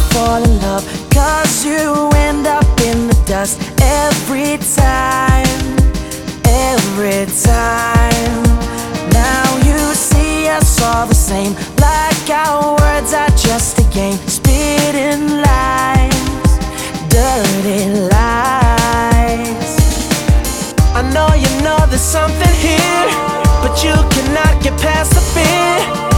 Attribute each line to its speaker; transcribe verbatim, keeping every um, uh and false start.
Speaker 1: fall in love, 'cause you end up in the dust every time, every time. Now you see us all the same, like our words are just a game, spitting lies, dirty lies. I know you know there's something here, but you cannot get past the fear.